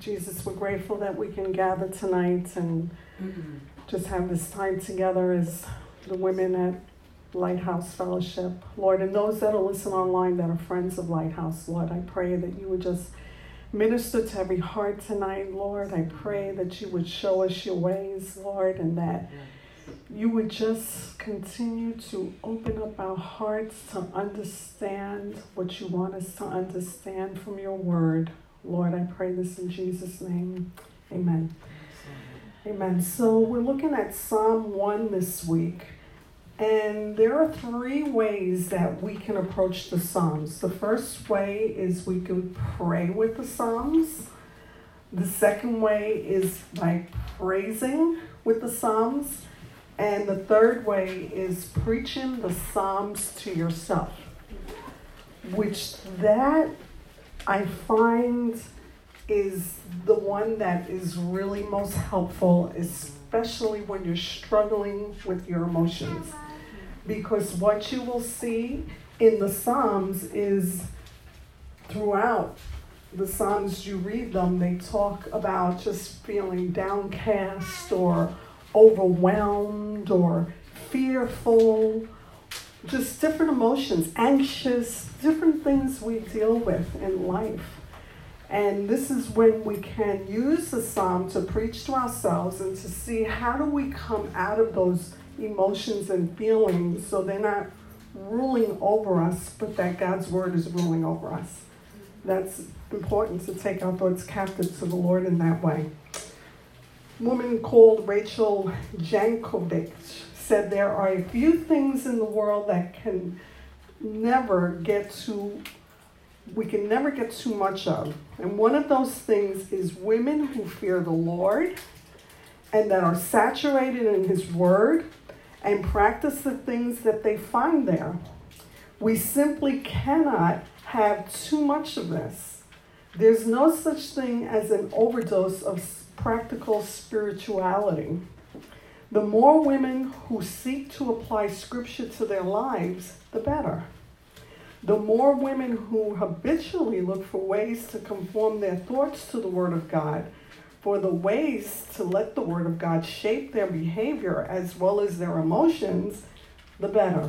Jesus, we're grateful that we can gather tonight and just have this time together as the women at Lighthouse Fellowship. Lord, and those that will listen online that are friends of Lighthouse, Lord, I pray that you would just minister to every heart tonight, Lord. I pray that you would show us your ways, Lord, and that you would just continue to open up our hearts to understand what you want us to understand from your word. Lord, I pray this in Jesus' name. Amen. Amen. So we're looking at Psalm 1 this week. And there are 3 ways that we can approach the Psalms. The first way is we can pray with the Psalms. The second way is by praising with the Psalms. And the third way is preaching the Psalms to yourself, which that I find is the one that is really most helpful, especially when you're struggling with your emotions. Because what you will see in the Psalms is throughout the Psalms you read them, they talk about just feeling downcast or overwhelmed or fearful, just different emotions, anxious, different things we deal with in life. And this is when we can use the psalm to preach to ourselves and to see how do we come out of those emotions and feelings so they're not ruling over us, but that God's word is ruling over us. That's important, to take our thoughts captive to the Lord in that way. A woman called Rachel Jankovic said there are a few things in the world that we can never get too much of. And one of those things is women who fear the Lord and that are saturated in his word and practice the things that they find there. We simply cannot have too much of this. There's no such thing as an overdose of practical spirituality. The more women who seek to apply scripture to their lives, the better. The more women who habitually look for ways to conform their thoughts to the Word of God, for the ways to let the Word of God shape their behavior as well as their emotions, the better.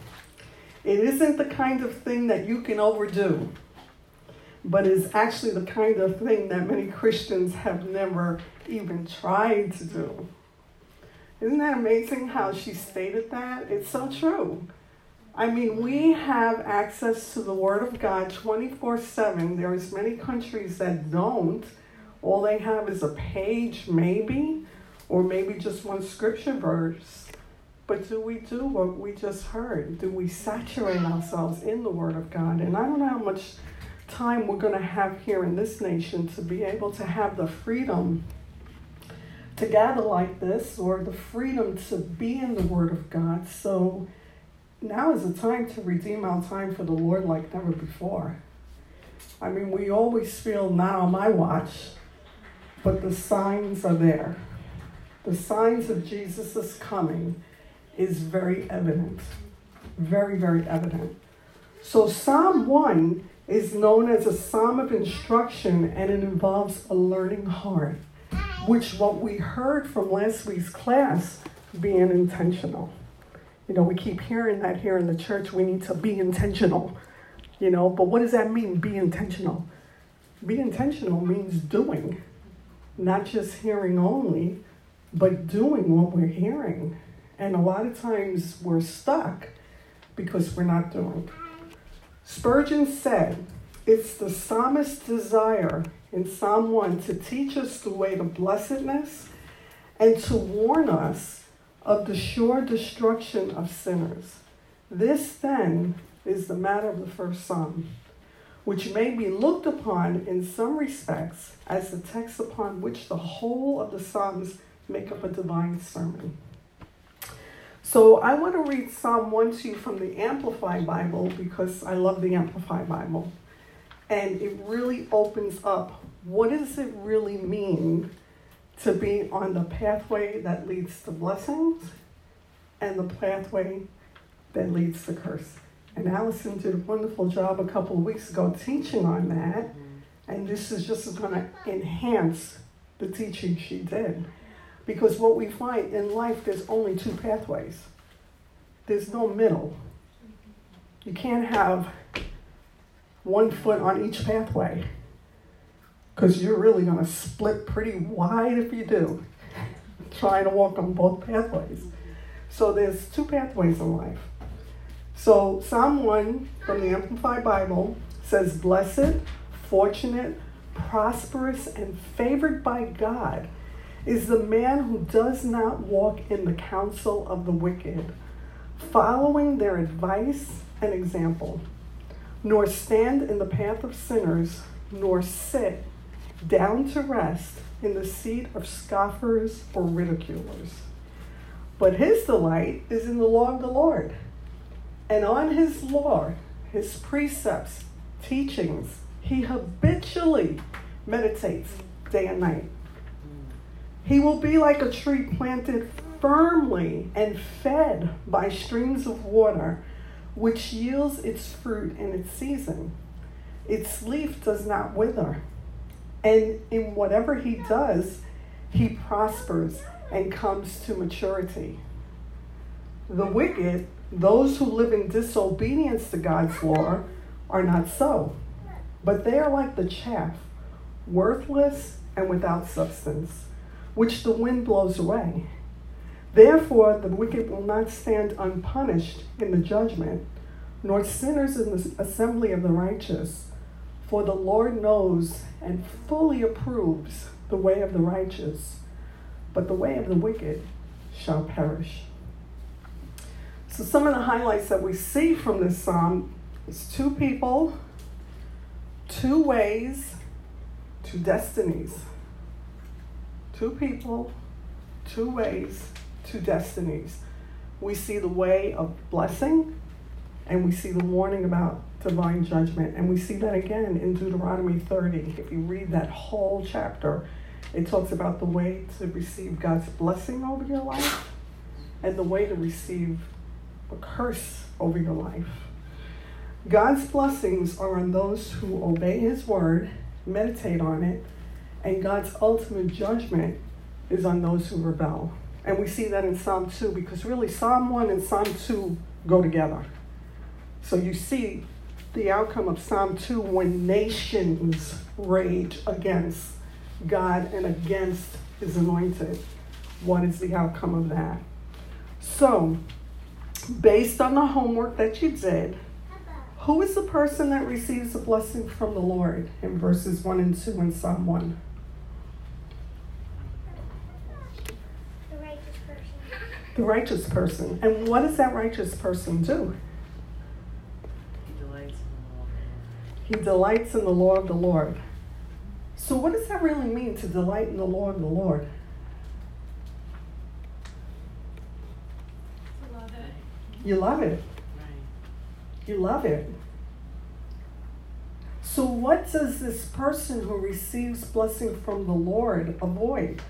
It isn't the kind of thing that you can overdo, but is actually the kind of thing that many Christians have never even tried to do. Isn't that amazing how she stated that? It's so true. I mean, we have access to the Word of God 24/7. There's many countries that don't. All they have is a page maybe, or maybe just one scripture verse. But do we do what we just heard? Do we saturate ourselves in the Word of God? And I don't know how much time we're going to have here in this nation to be able to have the freedom to gather like this, or the freedom to be in the Word of God. So now is the time to redeem our time for the Lord like never before. I mean, we always feel not on my watch, but the signs are there. The signs of Jesus' coming is very evident. Very, very evident. So Psalm 1 is known as a psalm of instruction, and it involves a learning heart, which what we heard from last week's class, being intentional. You know, we keep hearing that here in the church, we need to be intentional, you know, but what does that mean, be intentional? Be intentional means doing, not just hearing only, but doing what we're hearing. And a lot of times we're stuck because we're not doing. Spurgeon said, it's the psalmist's desire in Psalm 1 to teach us the way to blessedness and to warn us of the sure destruction of sinners. This, then, is the matter of the first psalm, which may be looked upon in some respects as the text upon which the whole of the psalms make up a divine sermon. So I want to read Psalm 1 to you from the Amplified Bible because I love the Amplified Bible. And it really opens up, what does it really mean to be on the pathway that leads to blessings and the pathway that leads to curse? And Allison did a wonderful job a couple of weeks ago teaching on that. And this is just going to enhance the teaching she did. Because what we find in life, there's only two pathways. There's no middle. You can't have one foot on each pathway, because you're really going to split pretty wide if you do, trying to walk on both pathways. So there's two pathways in life. So Psalm 1 from the Amplified Bible says, blessed, fortunate, prosperous, and favored by God is the man who does not walk in the counsel of the wicked, following their advice and example, nor stand in the path of sinners, nor sit down to rest in the seat of scoffers or ridiculers. But his delight is in the law of the Lord, and on his law, his precepts, teachings, he habitually meditates day and night. He will be like a tree planted firmly and fed by streams of water, which yields its fruit in its season. Its leaf does not wither, and in whatever he does, he prospers and comes to maturity. The wicked, those who live in disobedience to God's law, are not so, but they are like the chaff, worthless and without substance, which the wind blows away. Therefore, the wicked will not stand unpunished in the judgment, nor sinners in the assembly of the righteous. For the Lord knows and fully approves the way of the righteous, but the way of the wicked shall perish. So some of the highlights that we see from this psalm is two people, two ways, two destinies. Two people, two ways, two destinies. We see the way of blessing, and we see the warning about divine judgment. And we see that again in Deuteronomy 30. If you read that whole chapter, it talks about the way to receive God's blessing over your life and the way to receive a curse over your life. God's blessings are on those who obey his word, meditate on it, and God's ultimate judgment is on those who rebel. And we see that in Psalm 2, because really Psalm 1 and Psalm 2 go together. So you see the outcome of Psalm 2 when nations rage against God and against his anointed. What is the outcome of that? So, based on the homework that you did, who is the person that receives a blessing from the Lord in verses 1 and 2 in Psalm 1? The righteous person. And what does that righteous person do? He delights in the law of the Lord. So what does that really mean, to delight in the law of the Lord? Love it. You love it. Right. You love it. So what does this person who receives blessing from the Lord avoid?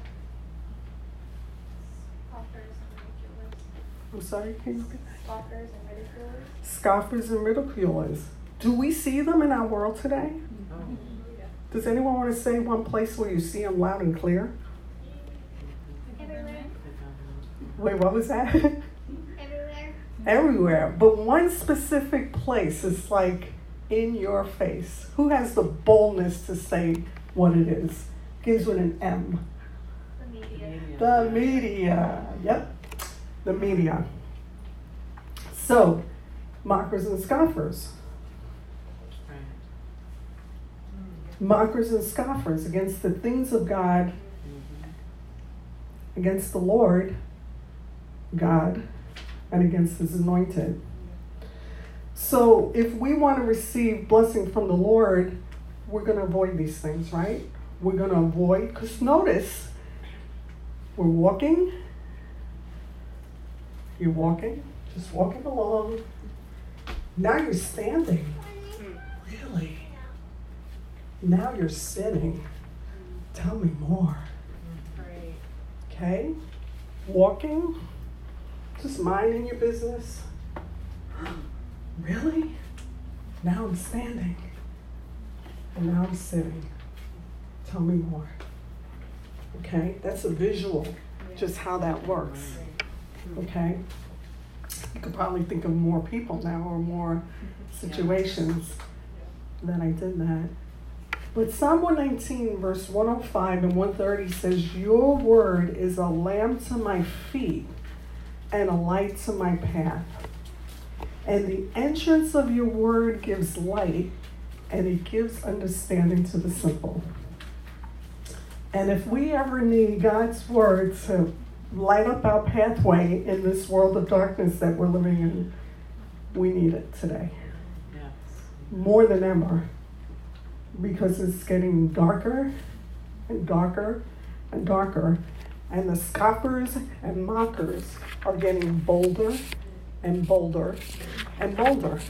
Scoffers and ridiculers. I'm sorry, can you repeat that? Scoffers and ridiculers. Scoffers and ridiculers. Do we see them in our world today? Yeah. Does anyone want to say one place where you see them loud and clear? Everywhere. Wait, what was that? Everywhere. Everywhere. But one specific place is like in your face. Who has the boldness to say what it is? Begins with an M. The media. The media. Yep. The media. So, mockers and scoffers. Mockers and scoffers against the things of God, against the Lord, God, and against his anointed. So if we want to receive blessing from the Lord, we're going to avoid these things, right? We're going to avoid, because notice, we're walking, you're walking, just walking along. Now you're standing. Really? Now you're sitting. Tell me more. Okay? Walking, just minding your business. Really? Now I'm standing. And now I'm sitting. Tell me more. Okay? That's a visual, just how that works. Okay? You could probably think of more people now or more situations that I did that. But Psalm 119, verse 105 and 130 says, your word is a lamp to my feet and a light to my path. And the entrance of your word gives light, and it gives understanding to the simple. And if we ever need God's word to light up our pathway in this world of darkness that we're living in, we need it today. Yes. More than ever. Because it's getting darker and darker and darker. And the scoffers and mockers are getting bolder and bolder and bolder.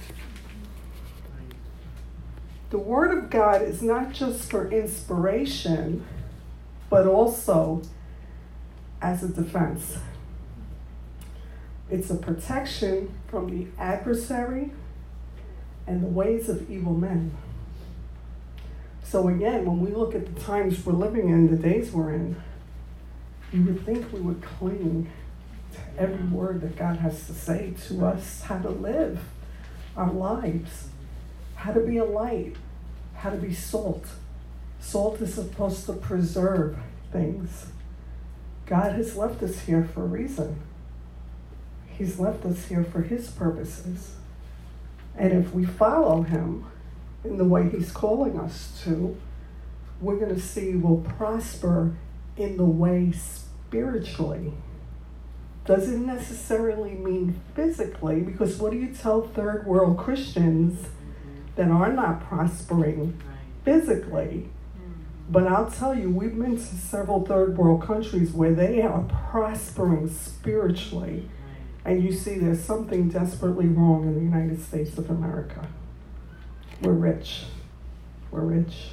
The Word of God is not just for inspiration, but also as a defense. It's a protection from the adversary and the ways of evil men. So again, when we look at the times we're living in, the days we're in, you would think we would cling to every word that God has to say to us, how to live our lives, how to be a light, how to be salt. Salt is supposed to preserve things. God has left us here for a reason. He's left us here for his purposes. And if we follow him in the way he's calling us to, we're going to see we'll prosper in the way spiritually. Doesn't necessarily mean physically, because what do you tell third world Christians that are not prospering physically? But I'll tell you, we've been to several third world countries where they are prospering spiritually. And you see there's something desperately wrong in the United States of America. We're rich. We're rich.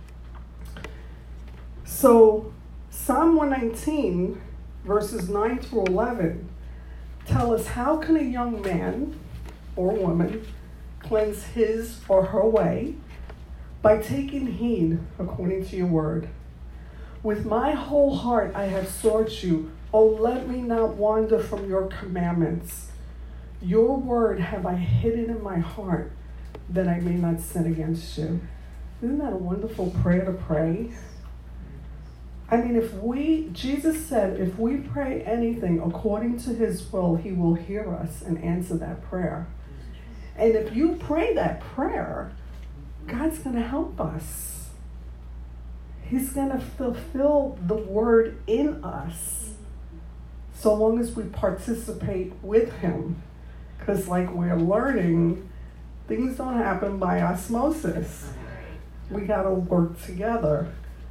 So Psalm 119, verses 9 through 11, tell us, how can a young man or woman cleanse his or her way? By taking heed according to your word. With my whole heart I have sought you. Oh, let me not wander from your commandments. Your word have I hidden in my heart, that I may not sin against you. Isn't that a wonderful prayer to pray? I mean, Jesus said, if we pray anything according to his will, he will hear us and answer that prayer. And if you pray that prayer, God's going to help us. He's going to fulfill the word in us, so long as we participate with him. Because like we're learning, things don't happen by osmosis. We got to work together.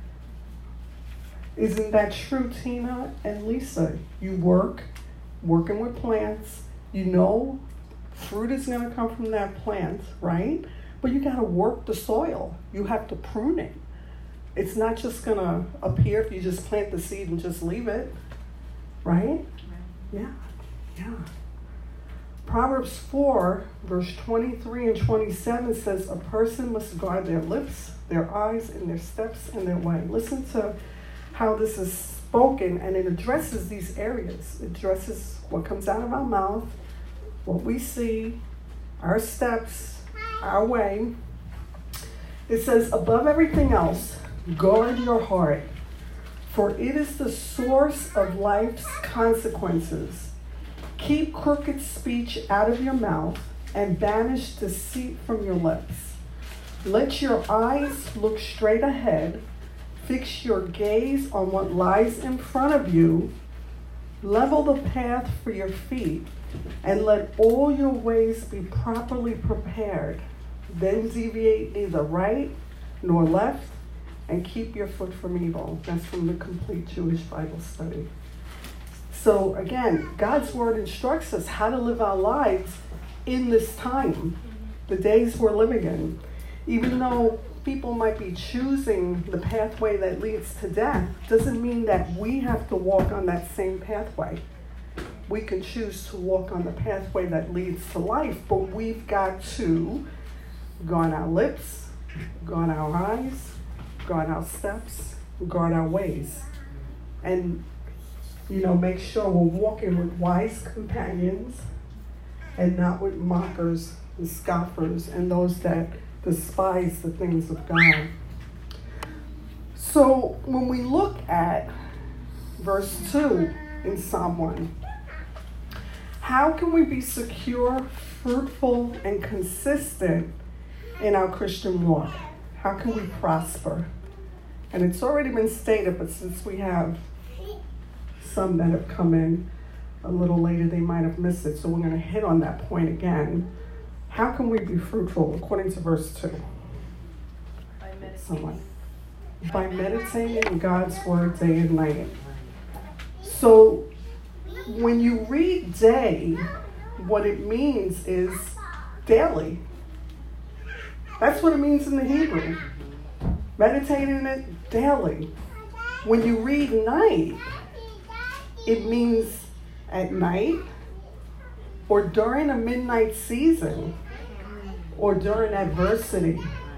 Isn't that true, Tina and Lisa? You working with plants. You know fruit is going to come from that plant, right? But you got to work the soil. You have to prune it. It's not just going to appear if you just plant the seed and just leave it, right? Yeah. Proverbs 4, verse 23 and 27 says, a person must guard their lips, their eyes, and their steps and their way. Listen to how this is spoken, and it addresses these areas. It addresses what comes out of our mouth, what we see, our steps, our way. It says, above everything else, guard your heart, for it is the source of life's consequences. Keep crooked speech out of your mouth and banish deceit from your lips. Let your eyes look straight ahead. Fix your gaze on what lies in front of you. Level the path for your feet, and let all your ways be properly prepared. Then deviate neither right nor left, and keep your foot from evil. That's from the Complete Jewish Bible Study. So again, God's word instructs us how to live our lives in this time, the days we're living in. Even though people might be choosing the pathway that leads to death, doesn't mean that we have to walk on that same pathway. We can choose to walk on the pathway that leads to life, but we've got to guard our lips, guard our eyes, guard our steps, guard our ways. And, make sure we're walking with wise companions and not with mockers and scoffers and those that despise the things of God. So when we look at verse 2 in Psalm 1, how can we be secure, fruitful, and consistent in our Christian walk? How can we prosper? And it's already been stated, but since we have some that have come in a little later, they might have missed it. So we're going to hit on that point again. How can we be fruitful according to verse 2? By meditating in God's word day and night. So when you read day, what it means is daily. That's what it means in the Hebrew. Meditate in it daily. When you read night, it means at night or during a midnight season or during adversity.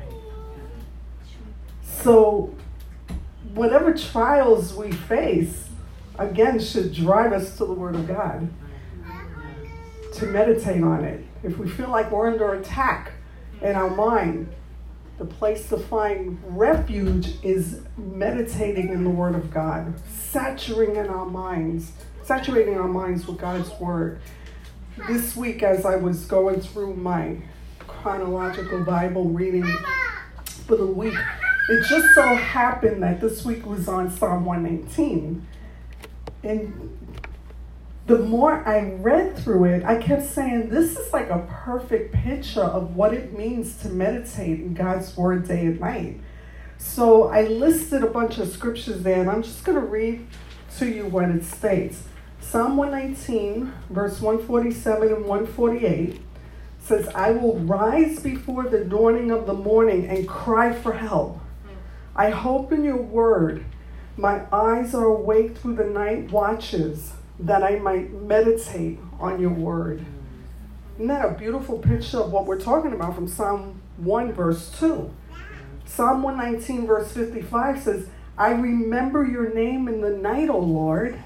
So whatever trials we face, again, should drive us to the Word of God, to meditate on it. If we feel like we're under attack in our mind, the place to find refuge is meditating in the Word of God, saturating our minds with God's Word. This week, as I was going through my chronological Bible reading for the week, it just so happened that this week was on Psalm 119. And the more I read through it, I kept saying, this is like a perfect picture of what it means to meditate in God's Word day and night. So I listed a bunch of scriptures there, and I'm just going to read to you what it states. Psalm 119, verse 147 and 148 says, I will rise before the dawning of the morning and cry for help. I hope in your word. My eyes are awake through the night watches, that I might meditate on your word. Isn't that a beautiful picture of what we're talking about from Psalm 1, verse 2? Psalm 119, verse 55 says, I remember your name in the night, O Lord.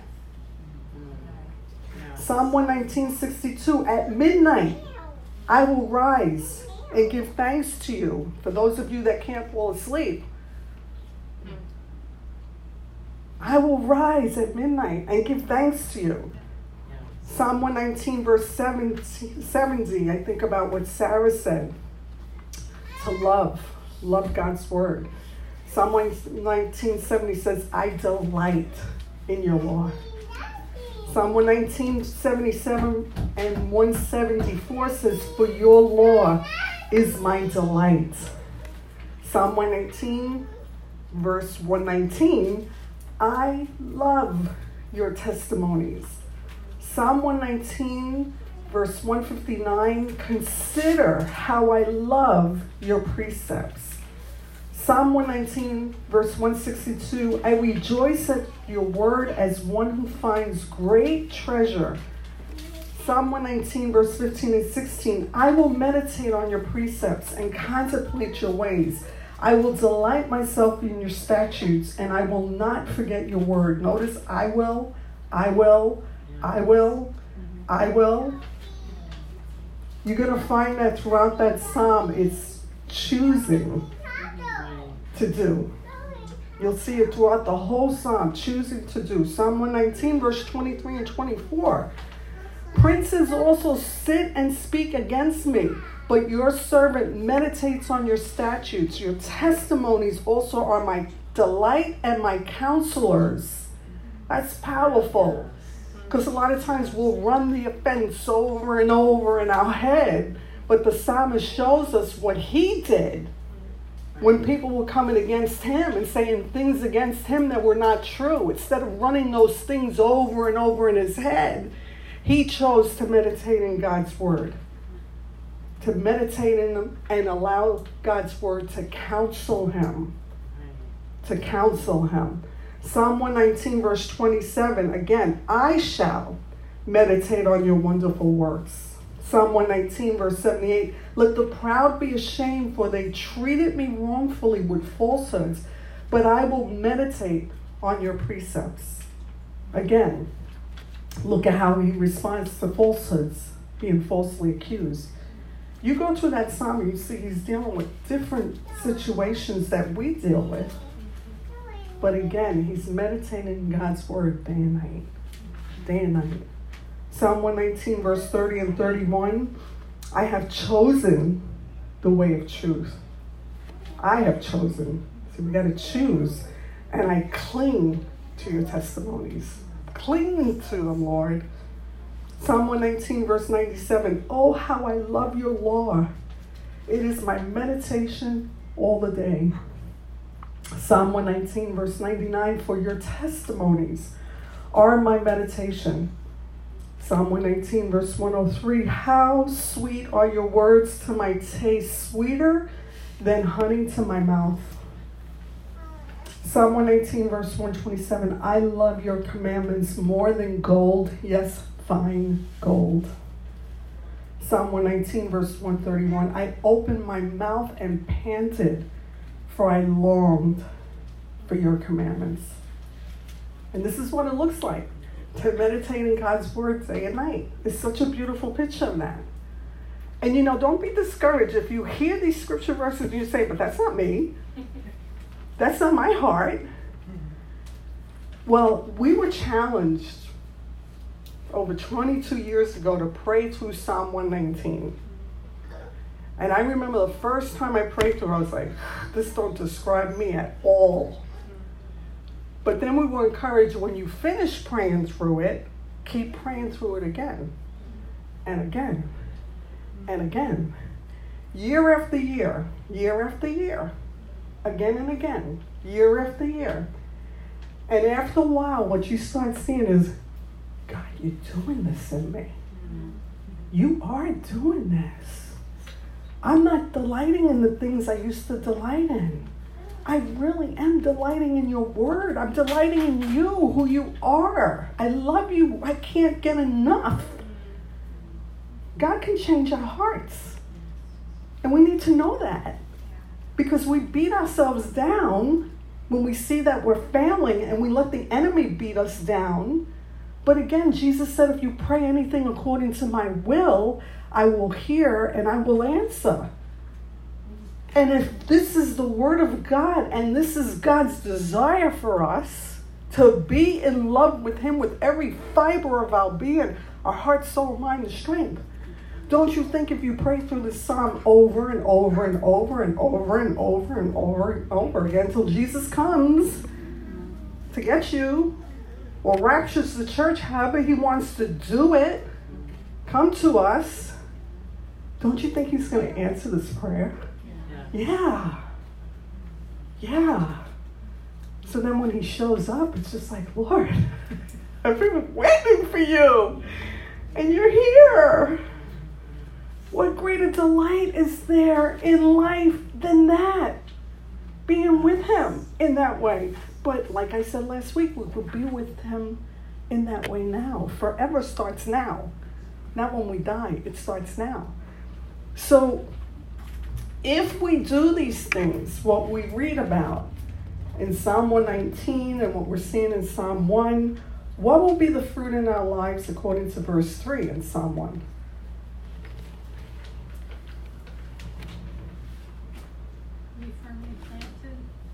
Psalm 119:62, at midnight I will rise and give thanks to you. For those of you that can't fall asleep, I will rise at midnight and give thanks to you. Psalm 119, verse 70, I think about what Sarah said. To love God's word. Psalm 119:70 says, I delight in your law. Psalm 119:77 and 174 says, for your law is my delight. Psalm 119, verse 119, I love your testimonies. Psalm 119, verse 159, consider how I love your precepts. Psalm 119, verse 162, I rejoice at your word as one who finds great treasure. Psalm 119, verse 15 and 16, I will meditate on your precepts and contemplate your ways. I will delight myself in your statutes, and I will not forget your word. Notice, I will. You're going to find that throughout that psalm, it's choosing to do. You'll see it throughout the whole psalm, choosing to do. Psalm 119, verse 23 and 24. Princes also sit and speak against me, but your servant meditates on your statutes. Your testimonies also are my delight and my counselors. That's powerful. Because a lot of times we'll run the offense over and over in our head, but the psalmist shows us what he did when people were coming against him and saying things against him that were not true. Instead of running those things over and over in his head, he chose to meditate in God's word. To meditate in them and allow God's word to counsel him. To counsel him. Psalm 119, verse 27, again, I shall meditate on your wonderful works. Psalm 119, verse 78, let the proud be ashamed, for they treated me wrongfully with falsehoods. but I will meditate on your precepts. Again, look at how he responds to falsehoods, being falsely accused. You go through that psalm, you see he's dealing with different situations that we deal with. But again, he's meditating God's word day and night. Day and night. Psalm 119, verse 30 and 31. I have chosen the way of truth. I have chosen. So we got to choose. And I cling to your testimonies. Cling to them, Lord. Psalm 119, verse 97. Oh, how I love your law. It is my meditation all the day. Psalm 119, verse 99. For your testimonies are my meditation. Psalm 119, verse 103. How sweet are your words to my taste, sweeter than honey to my mouth. Psalm 118, verse 127. I love your commandments more than gold, yes, fine gold. Psalm 119, verse 131. I opened my mouth and panted, for I longed for your commandments. And this is what it looks like to meditate in God's word day and night. It's such a beautiful picture of that. And don't be discouraged if you hear these scripture verses and you say, but that's not me. That's not my heart. Well, we were challenged over 22 years ago to pray through Psalm 119. And I remember the first time I prayed through, I was like, this don't describe me at all. But then we were encouraged, when you finish praying through it, keep praying through it again and again and again. Year after year, year after year, again and again, year after year. And after a while, what you start seeing is, God, you're doing this in me. You are doing this. I'm not delighting in the things I used to delight in. I really am delighting in your word. I'm delighting in you, who you are. I love you. I can't get enough. God can change our hearts. And we need to know that. Because we beat ourselves down when we see that we're failing and we let the enemy beat us down. But again, Jesus said, if you pray anything according to my will, I will hear and I will answer. And if this is the word of God and this is God's desire for us to be in love with him with every fiber of our being, our heart, soul, mind, and strength, don't you think if you pray through this psalm over and over and over and over and over and over and over again until Jesus comes to get you, or raptures the church, however he wants to do it, come to us, don't you think he's going to answer this prayer? Yeah. So then when he shows up, it's just like, Lord, I've been waiting for you, and you're here. What greater delight is there in life than that? Being with him in that way. But like I said last week, we will be with him in that way now. Forever starts now. Not when we die. It starts now. So if we do these things, what we read about in Psalm 119 and what we're seeing in Psalm 1, what will be the fruit in our lives according to verse 3 in Psalm 1? Be firmly planted.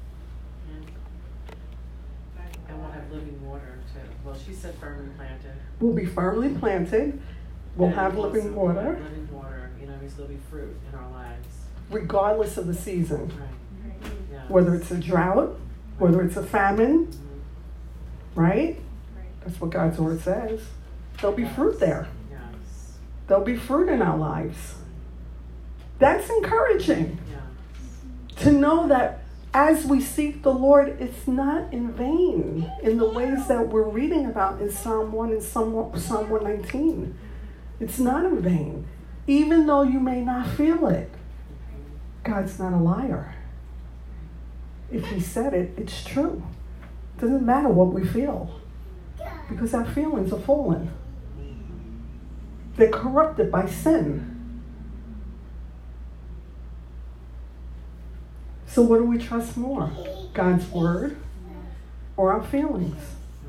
And we'll have living water too. Well, she said firmly planted. We'll be firmly planted. We'll have living water. Living water. There'll be fruit in our lives. Regardless of the season. Right. Yeah. Whether it's a drought, whether it's a famine, right? That's what God's word says. There'll be fruit there. Yes. There'll be fruit in our lives. That's encouraging. Yes. To know that as we seek the Lord, it's not in vain in the ways that we're reading about in Psalm 1 and Psalm 119. It's not in vain. Even though you may not feel it, God's not a liar. If he said it, it's true. It doesn't matter what we feel, because our feelings are fallen. They're corrupted by sin. So what do we trust more? God's word or our feelings?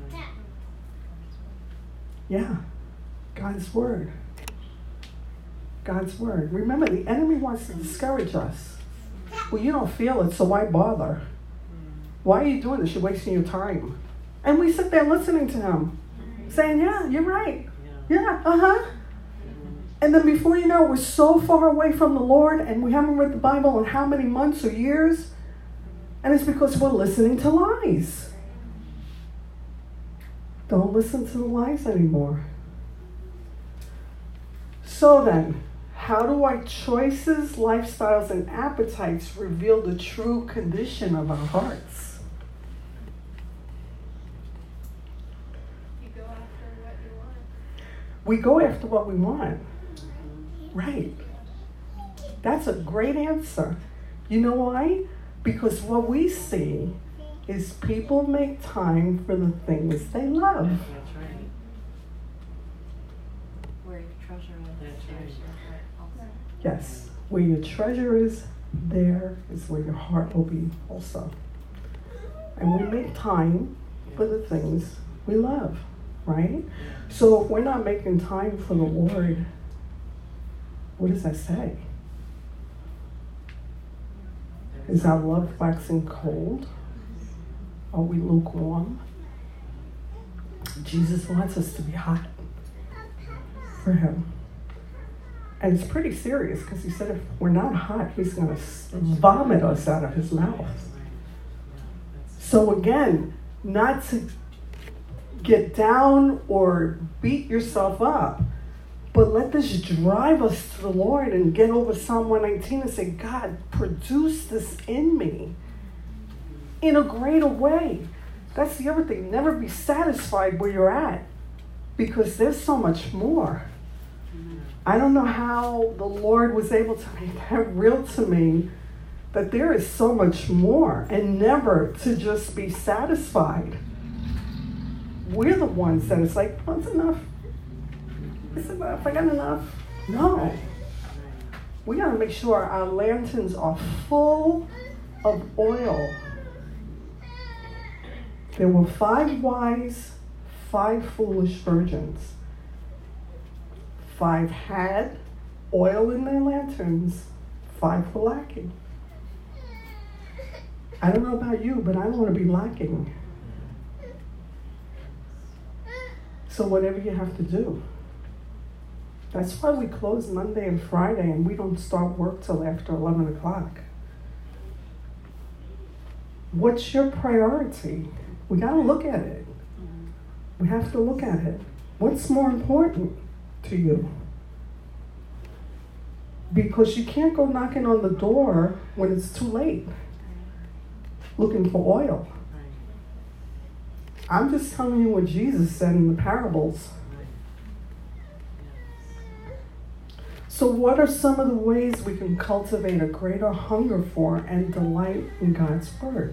Yeah, God's word. God's word. Remember, the enemy wants to discourage us. Well, you don't feel it, so why bother? Why are you doing this? You're wasting your time. And we sit there listening to him, saying, yeah, you're right. Yeah, uh-huh. And then before you know, we're so far away from the Lord, and we haven't read the Bible in how many months or years? And it's because we're listening to lies. Don't listen to the lies anymore. So then, how do our choices, lifestyles, and appetites reveal the true condition of our hearts? You go after what you want. We go after what we want. Right. That's a great answer. You know why? Because what we see is people make time for the things they love. That's right. Where your treasure is, That's right. there's your heart also. Yes. Where your treasure is, there is where your heart will be also. And we make time for the things we love, right? So if we're not making time for the Lord, what does that say? Is our love waxing cold? Are we lukewarm? Jesus wants us to be hot for him. And it's pretty serious because he said if we're not hot, he's going to vomit us out of his mouth. So again, not to get down or beat yourself up, but let this drive us to the Lord and get over Psalm 119 and say, God, produce this in me in a greater way. That's the other thing. Never be satisfied where you're at because there's so much more. I don't know how the Lord was able to make that real to me, that there is so much more and never to just be satisfied. We're the ones that it's like, well, it's enough. It's enough. I got enough. No. We got to make sure our lanterns are full of oil. There were 5 wise, 5 foolish virgins. 5 had oil in their lanterns. 5 were lacking. I don't know about you, but I don't want to be lacking. So whatever you have to do. That's why we close Monday and Friday and we don't start work till after 11 o'clock. What's your priority? We got to look at it. We have to look at it. What's more important to you? Because you can't go knocking on the door when it's too late looking for oil. I'm just telling you what Jesus said in the parables. So what are some of the ways we can cultivate a greater hunger for and delight in God's Word?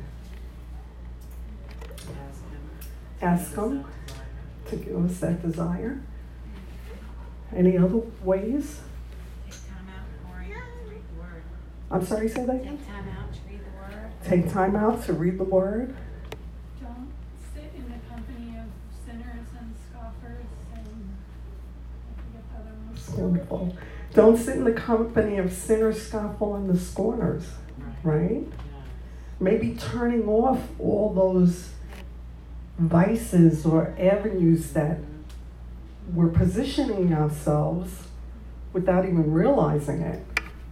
Ask Him to give us that desire. Any other ways? Take time out before you read the word. I'm sorry, say that again? Take time out to read the word. Take time out to read the Word. Don't sit in the company of sinners and scoffers and I forget the other ones. Scornful. Don't sit in the company of sinners, scoffers, and the scorners, right? Maybe turning off all those vices or avenues that we're positioning ourselves without even realizing it.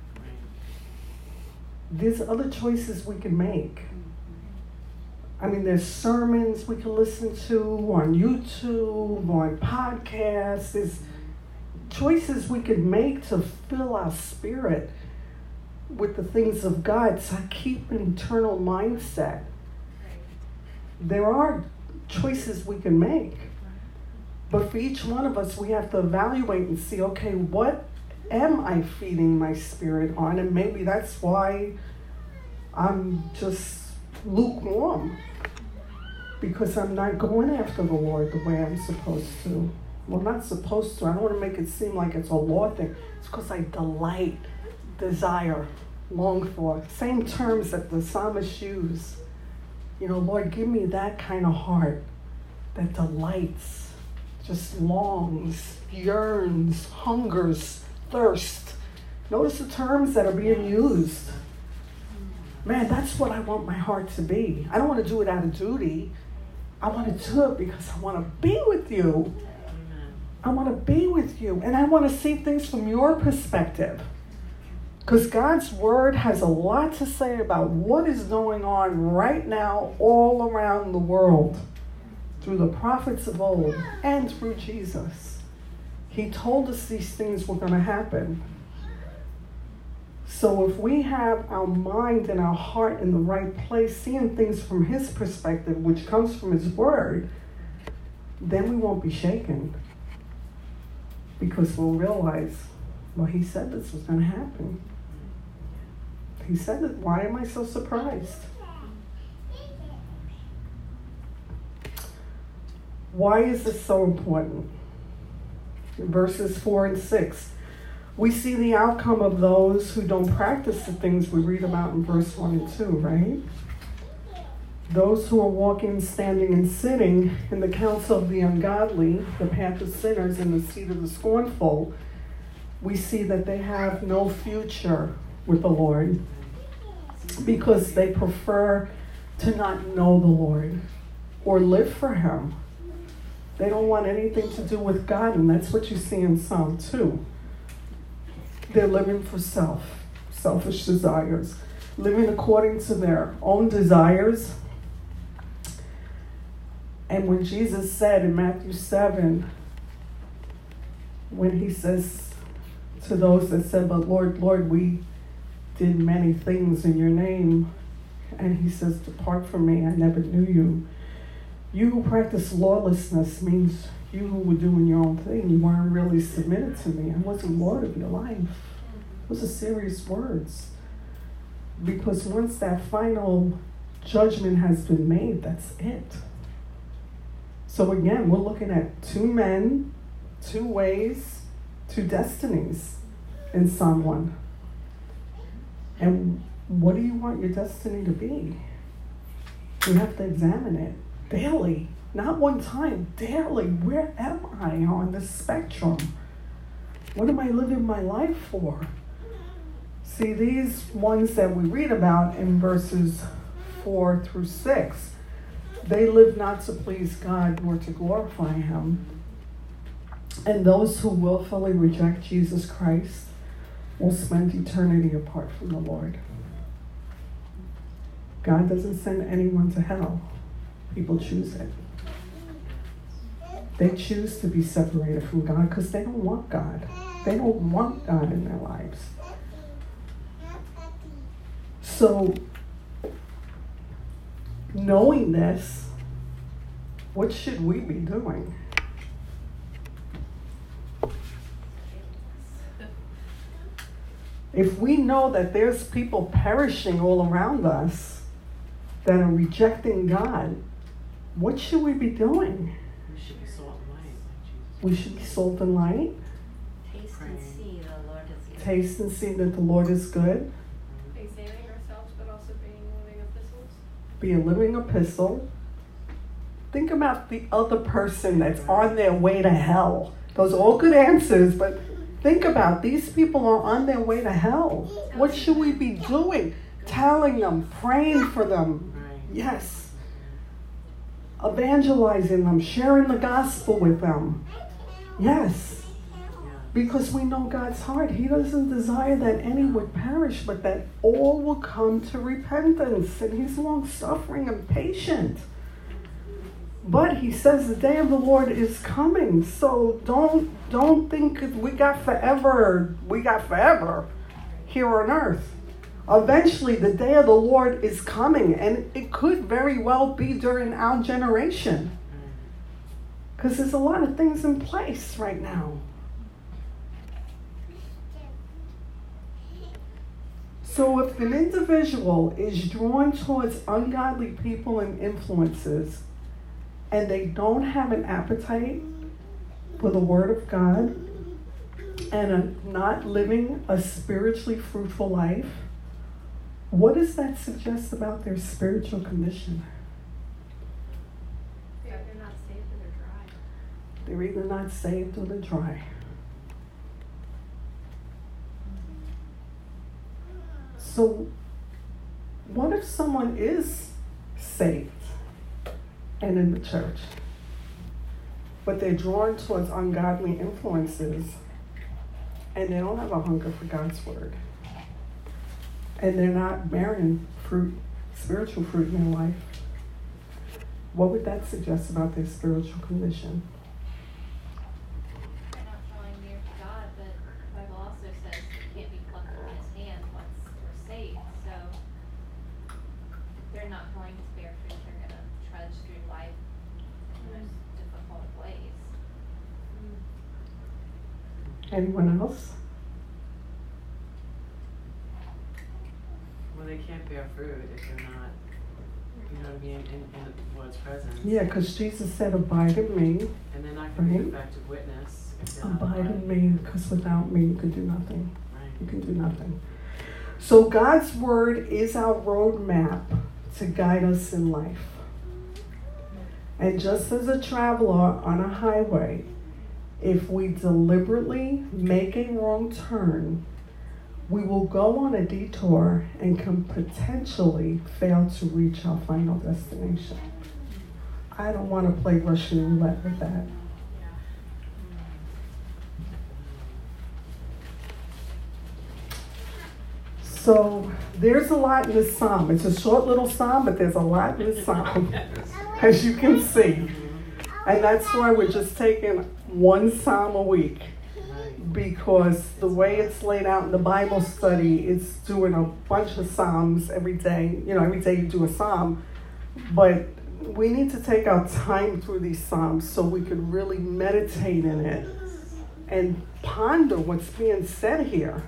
There's other choices we can make. I mean, there's sermons we can listen to on YouTube, on podcasts. There's choices we can make to fill our spirit with the things of God, to keep an eternal mindset. There are choices we can make. But for each one of us, we have to evaluate and see, okay, what am I feeding my spirit on? And maybe that's why I'm just lukewarm, because I'm not going after the Lord the way I'm supposed to. Well, not supposed to. I don't want to make it seem like it's a law thing. It's because I desire long for. Same terms that the psalmist used. You know, Lord, give me that kind of heart that delights, just longs, yearns, hungers, thirsts. Notice the terms that are being used. Man, that's what I want my heart to be. I don't want to do it out of duty. I want to do it because I want to be with you. I want to be with you. And I want to see things from your perspective. Because God's word has a lot to say about what is going on right now all around the world through the prophets of old and through Jesus. He told us these things were going to happen. So if we have our mind and our heart in the right place, seeing things from his perspective, which comes from his word, then we won't be shaken. Because we'll realize, well, he said this was going to happen. He said it. Why am I so surprised? Why is this so important? In verses 4 and 6, we see the outcome of those who don't practice the things we read about in verse 1 and 2, right? Those who are walking, standing, and sitting in the counsel of the ungodly, the path of sinners, and the seat of the scornful, we see that they have no future with the Lord because they prefer to not know the Lord or live for him. They don't want anything to do with God, and that's what you see in Psalm 2. They're living for selfish desires, living according to their own desires. And when Jesus said in Matthew 7, when he says to those that said, but Lord, Lord, we did many things in your name. And he says, depart from me, I never knew you. You who practice lawlessness means you who were doing your own thing. You weren't really submitted to me. I wasn't Lord of your life. Those are serious words. Because once that final judgment has been made, that's it. So again, we're looking at two men, two ways, two destinies in Psalm 1. And what do you want your destiny to be? You have to examine it daily, not one time, daily. Where am I on this spectrum? What am I living my life for? See, these ones that we read about in verses 4 through 6, they live not to please God nor to glorify him. And those who willfully reject Jesus Christ will spend eternity apart from the Lord. God doesn't send anyone to hell. People choose it. They choose to be separated from God because they don't want God. They don't want God in their lives. So, knowing this, what should we be doing? If we know that there's people perishing all around us that are rejecting God, what should we be doing? We should be salt and light, like Jesus. We should be salt and light. Taste and see the Lord is good. Taste and see that the Lord is good. Examining ourselves, but also being living epistles. Be a living epistle. Think about the other person that's on their way to hell. Those are all good answers, but think about these people are on their way to hell. What should we be doing? Telling them, praying for them. Right. Yes. Evangelizing them, sharing the gospel with them. Yes. Because we know God's heart. He doesn't desire that any would perish, but that all will come to repentance. And he's long-suffering and patient. But he says the day of the Lord is coming. So don't think we got forever here on earth. Eventually, the day of the Lord is coming, and it could very well be during our generation. Because there's a lot of things in place right now. So if an individual is drawn towards ungodly people and influences, and they don't have an appetite for the Word of God, and are not living a spiritually fruitful life, what does that suggest about their spiritual condition? They're either not saved or they're dry. They're either not saved or they're dry. So, what if someone is saved and in the church, but they're drawn towards ungodly influences and they don't have a hunger for God's word, and they're not bearing fruit, spiritual fruit in their life? What would that suggest about their spiritual condition? They're not drawing near to God, but the Bible also says you can't be plucked from his hand once we're saved. So they're not going to bear fruit. They're going to trudge through life in those difficult ways. Anyone else? Well, they can't bear fruit if they're not, you know what I mean, in the Lord's presence. Yeah, because Jesus said, abide in me. And they're not going to be an Right. effective witness if they're not Abide in me, because without me you can do nothing. You Right. can do nothing. So God's word is our roadmap to guide us in life. And just as a traveler on a highway, if we deliberately make a wrong turn, we will go on a detour and can potentially fail to reach our final destination. I don't want to play Russian roulette with that. So there's a lot in this psalm. It's a short little psalm, but there's a lot in this psalm, as you can see. And that's why we're just taking one psalm a week, because the way it's laid out in the Bible study, it's doing a bunch of psalms every day. You know, every day you do a psalm, but we need to take our time through these psalms so we could really meditate in it and ponder what's being said here,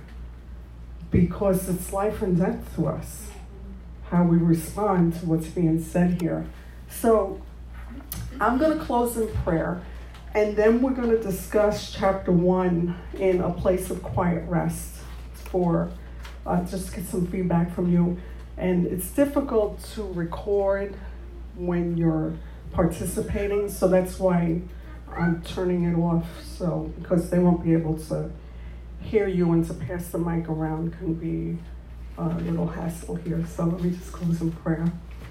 because it's life and death to us, how we respond to what's being said here. So I'm going to close in prayer, and then we're going to discuss chapter 1 in a place of quiet rest for just get some feedback from you. And it's difficult to record when you're participating, so that's why I'm turning it off, so because they won't be able to hear you, and to pass the mic around can be a little hassle here. So let me just close in prayer.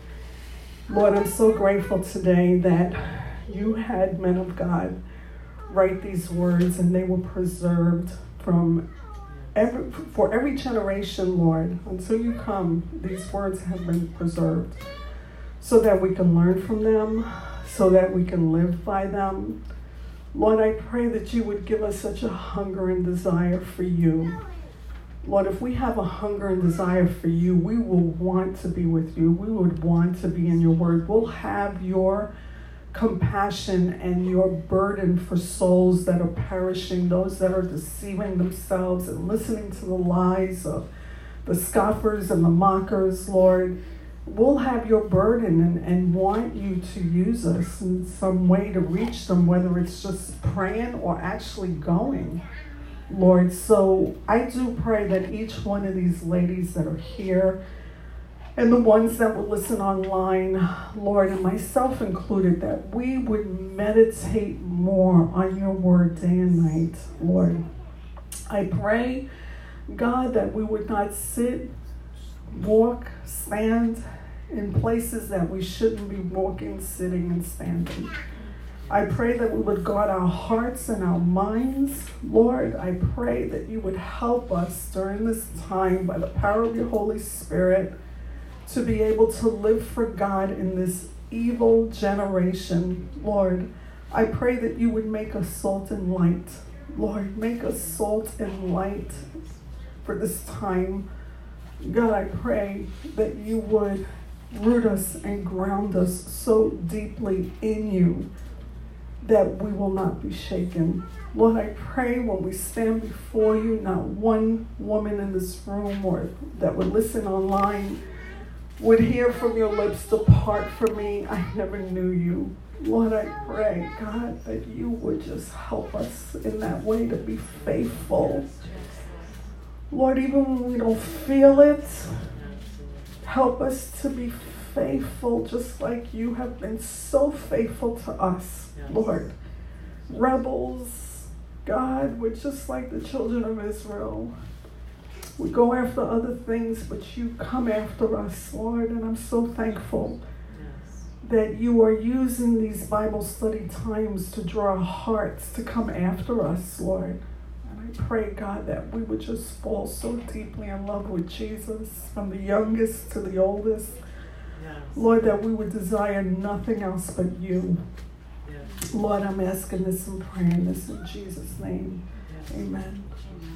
Lord, I'm so grateful today that you had men of God write these words, and they were preserved for every generation, Lord. Until you come, these words have been preserved so that we can learn from them, so that we can live by them. Lord, I pray that you would give us such a hunger and desire for you. Lord, if we have a hunger and desire for you, we will want to be with you. We would want to be in your word. We'll have your compassion and your burden for souls that are perishing, those that are deceiving themselves and listening to the lies of the scoffers and the mockers, Lord. We'll have your burden and want you to use us in some way to reach them, whether it's just praying or actually going, Lord. So I do pray that each one of these ladies that are here and the ones that will listen online, Lord, and myself included, that we would meditate more on your word day and night, Lord. I pray, God, that we would not sit, walk, stand in places that we shouldn't be walking, sitting, and standing. I pray that we would guard our hearts and our minds. Lord, I pray that you would help us during this time by the power of your Holy Spirit to be able to live for God in this evil generation. Lord, I pray that you would make us salt and light. Lord, make us salt and light for this time. God, I pray that you would root us and ground us so deeply in you that we will not be shaken. Lord, I pray when we stand before you, not one woman in this room or that would listen online would hear from your lips, depart from me, I never knew you. Lord, I pray, God, that you would just help us in that way to be faithful. Lord, even when we don't feel it, Help us to be faithful just like you have been so faithful to us, Yes. Lord. Rebels, God, we're just like the children of Israel. We go after other things, but you come after us, Lord, and I'm so thankful Yes. that you are using these Bible study times to draw hearts to come after us, Lord. And I pray, God, that we would just fall so deeply in love with Jesus, from the youngest to the oldest. Yes. Lord, that we would desire nothing else but you. Yes. Lord, I'm asking this and praying this in Jesus' name. Yes. Amen. Amen.